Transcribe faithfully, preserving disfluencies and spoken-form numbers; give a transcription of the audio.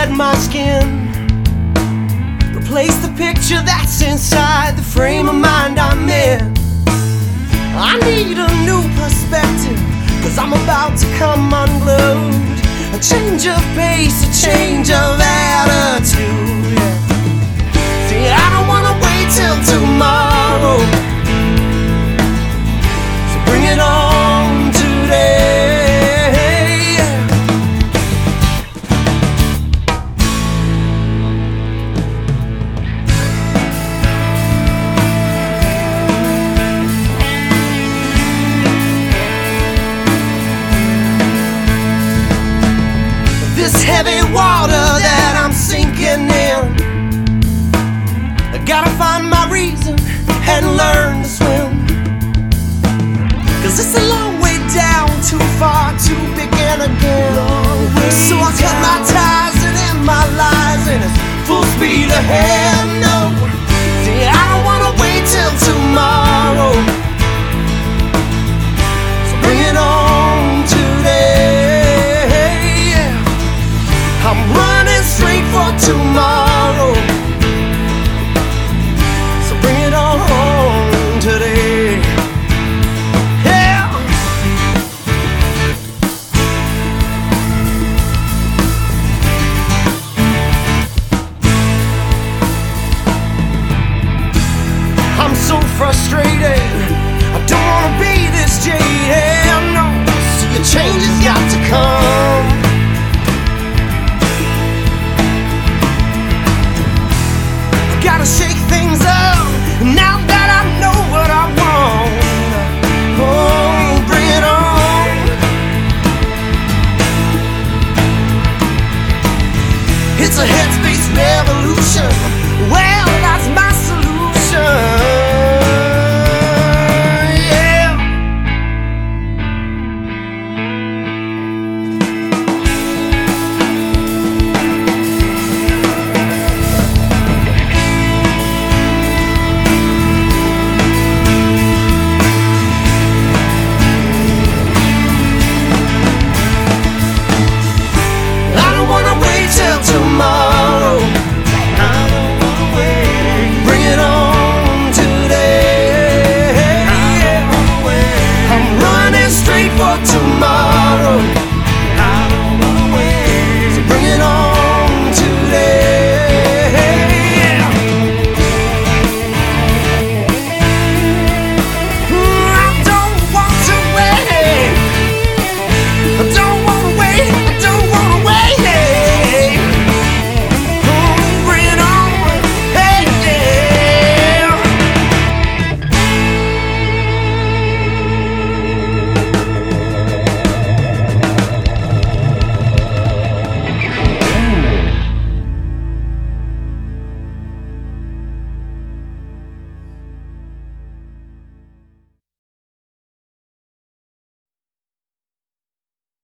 shed my skin. Replace the picture that's inside the frame of mind I'm in. I need a new perspective, cause I'm about to come unglued. A change of pace, a change of attitude, yeah. See, I don't wanna wait till tomorrow, so bring it on today. This heavy water that I'm sinking in, I gotta find my reason and learn to swim. Cause it's a long way down, too far to begin again. So I cut my ties and end my lies, and it's full speed ahead. No, see, I don't wanna wait till tomorrow, so bring it on today. I'm running straight for tomorrow, so bring it on home today. Yeah. I'm so frustrated, I don't wanna be this jaded, no. See, a change has got to come. Gotta shake things up, now that I know what I want. Oh, bring it on. It's a headspace revolution. Well,